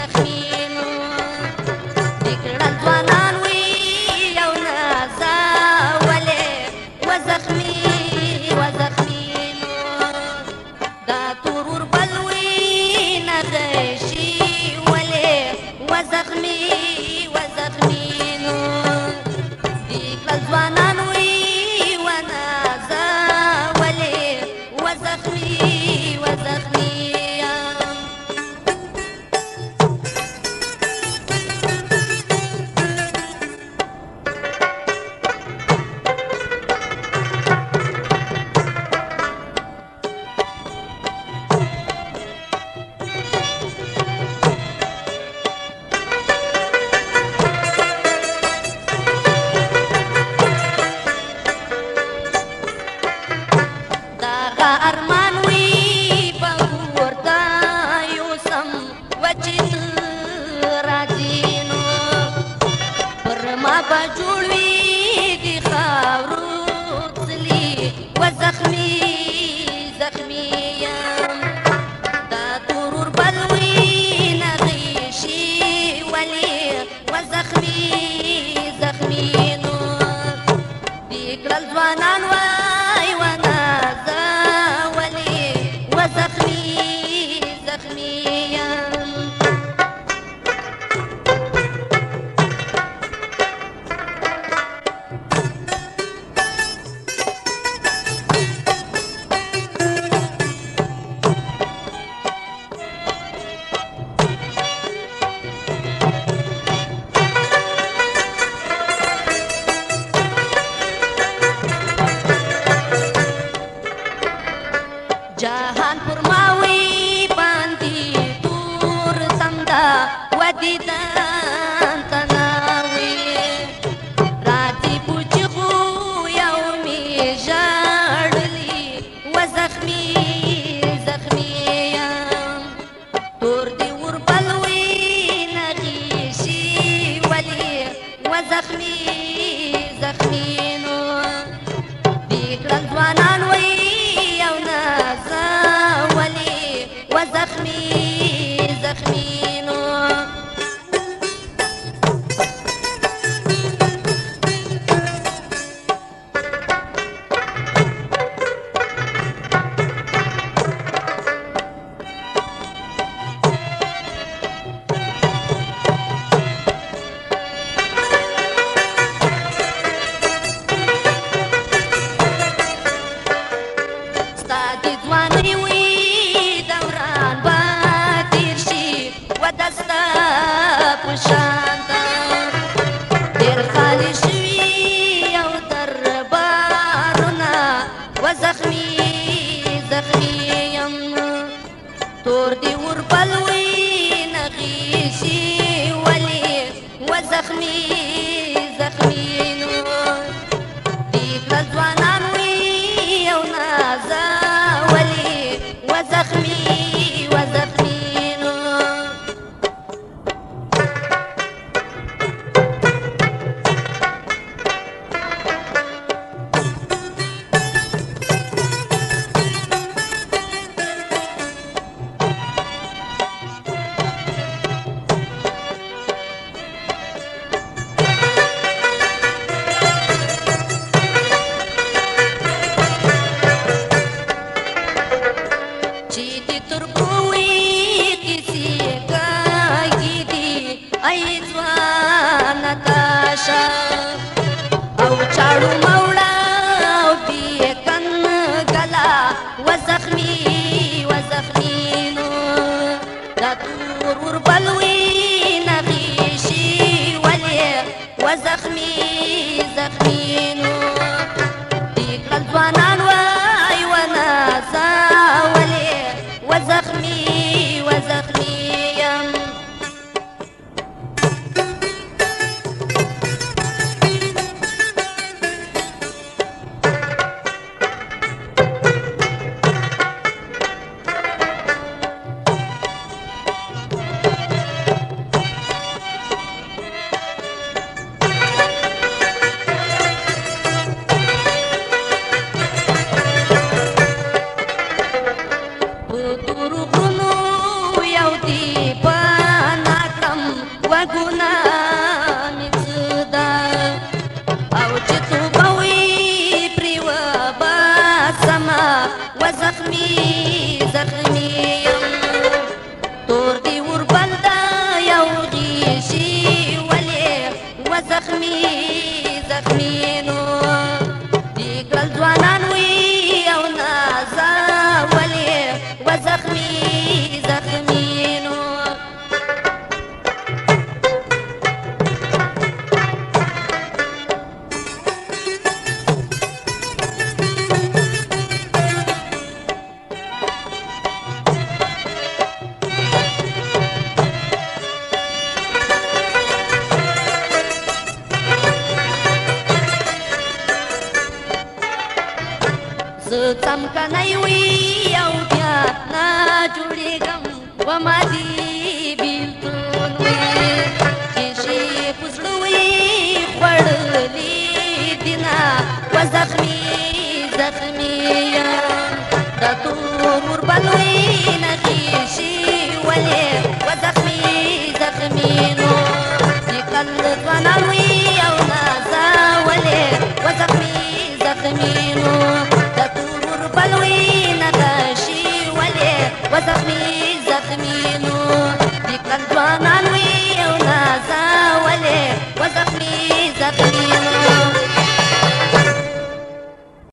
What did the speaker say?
زخمینو دکړه ځوانان وي یو نازولې وزخمینو دا تورور بل وي نغشي ولې وزخمینو دکړه ځوانان وي ونازولې وزخمي ارمان وی بغورتا یوسم وچت راځینو پر ما بجوړوي دی خاورو تلی وزخمی یم دا تورور بلوي نغیشي ولی وزخمینو دی کړل ځوانان وای ونه زخمي یم جهان پر ماوي باندې تور سمدا ودیدان تناوي راځي پوچ خو یو می ژړلی وزخمي یم تور دی ور بلوي نغیشي ولی وزخمینو دی کړل ځوانان وي زخمینو ستا د ځوانۍ وي دوران ودستا پشانتا دیر خالی شوی او دربارونا وزخمی یم تور دی ور بلوی نغیشی ولی وزخمینو دی کړل ځوانان وي او نازولې وزخمینو او چاړو موړه او بیکن گلا وزخمینو دا تور ور بلوي نغیشي ولی وزخمینو دی کړل ځوانان وای ونازولې وزخمي یم وما دي بیلتون وي خیشي پزړوي خړلې دینا وزخمي زخمي یم دا تور وربلوي نه خیشي ولې وزخمي زخمي